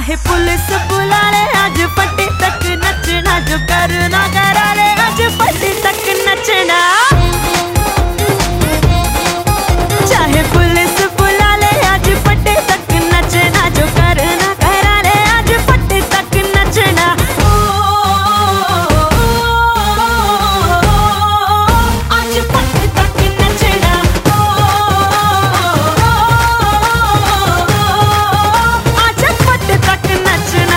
चाहे पुलिस बुला ले आज पट्टी तक नचना, जो करना करा ले आज पट्टी तक नचना। चाहे पुलिस बुला ले आज पट्टी तक नचना, जो करना करा ले आज पट्टी तक नचना। आज पट्टी तक नचना, आज पट्टी तक नचना।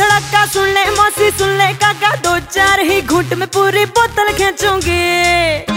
सुन ले मौसी सुन ले काका, दो चार ही घूंट में पूरी बोतल खींचूंगी।